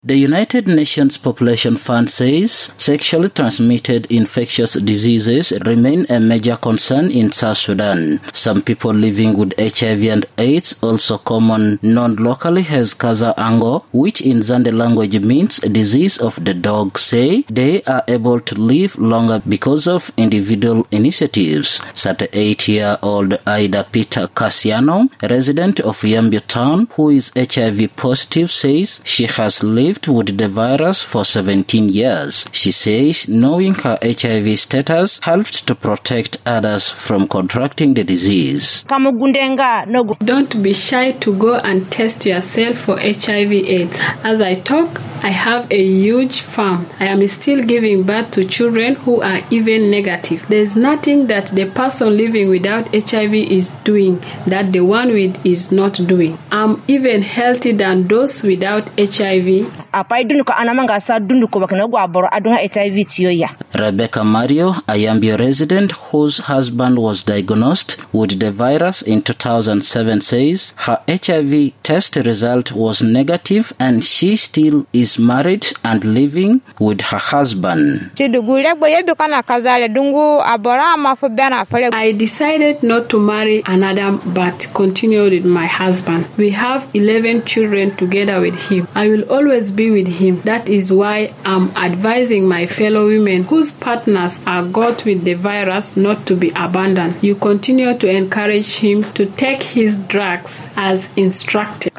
The United Nations Population Fund says sexually transmitted infectious diseases remain a major concern in South Sudan. Some people living with HIV and AIDS, also common known locally as Kaza Ango, which in Zande language means disease of the dog, say they are able to live longer because of individual initiatives. 38-year-old Aida Peter Cassiano, a resident of Yambio town who is HIV positive, says she has lived with the virus for 17 years. She says knowing her HIV status helped to protect others from contracting the disease. Don't be shy to go and test yourself for HIV/AIDS. As I talk, I have a huge farm. I am still giving birth to children who are even negative. There's nothing that the person living without HIV is doing that the one with is not doing. I'm even healthy than those without HIV. Rebecca Mario, a Yambio resident whose husband was diagnosed with the virus in 2007, says her HIV test result was negative and she still is married and living with her husband. I decided not to marry another but continue with my husband. We have 11 children together with him. I will always be with him. That is why I'm advising my fellow women whose partners are got with the virus not to be abandoned. You continue to encourage him to take his drugs as instructed.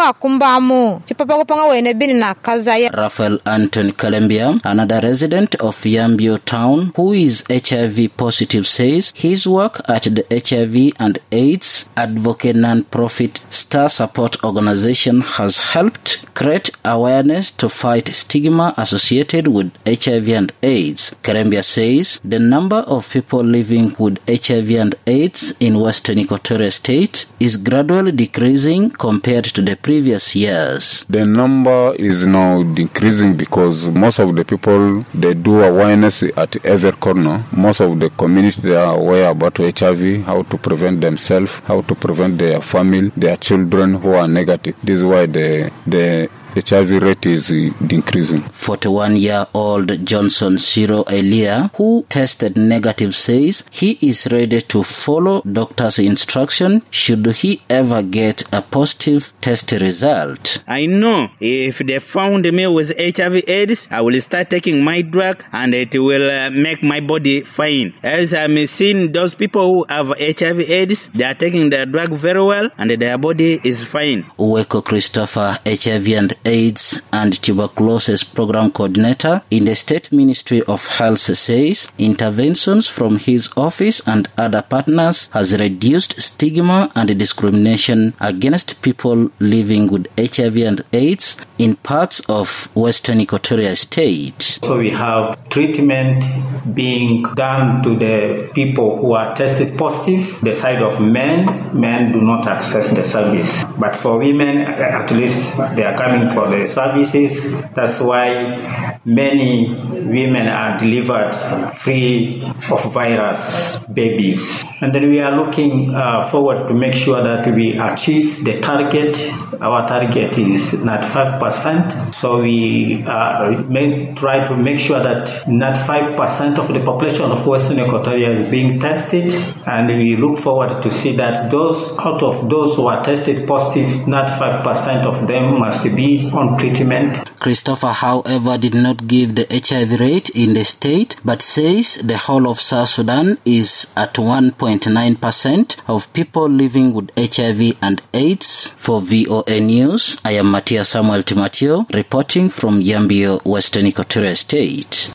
Raphael Anthony Kalembia, another resident of Yambio town who is HIV positive, says his work at the HIV and AIDS Advocate non-profit Star Support Organization has helped create awareness to fight stigma associated with HIV and AIDS. Kalembia says the number of people living with HIV and AIDS in Western Equatoria State is gradually decreasing compared to the previous years. The number is now decreasing because most of the people, they do awareness at every corner. Most of the community, they are aware about HIV, how to prevent themselves, how to prevent their family, their children who are negative. This is why the HIV rate is decreasing. 41-year-old Johnson Siro Elia, who tested negative, says he is ready to follow doctor's instruction should he ever get a positive test result. I know if they found me with HIV/AIDS, I will start taking my drug and it will make my body fine. As I'm seeing those people who have HIV/AIDS, they are taking their drug very well and their body is fine. Uweko Christopher, HIV and AIDS and Tuberculosis Program Coordinator in the State Ministry of Health, says interventions from his office and other partners has reduced stigma and discrimination against people living with HIV and AIDS in parts of Western Equatoria State. So we have treatment being done to the people who are tested positive. The side of men do not access the service. But for women, at least they are coming for the services. That's why many women are delivered free of virus babies. And then we are looking forward to make sure that we achieve the target. Our target is not 5%. So we may try to make sure that not 5% of the population of Western Equatoria is being tested. And we look forward to see that out of those who are tested positive, not 5% of them must be on treatment. Christopher, however, did not give the HIV rate in the state, but says the whole of South Sudan is at 1.9% of people living with HIV and AIDS. For VOA News, I am Matthias Samuel Timatio, reporting from Yambio, Western Equatoria State.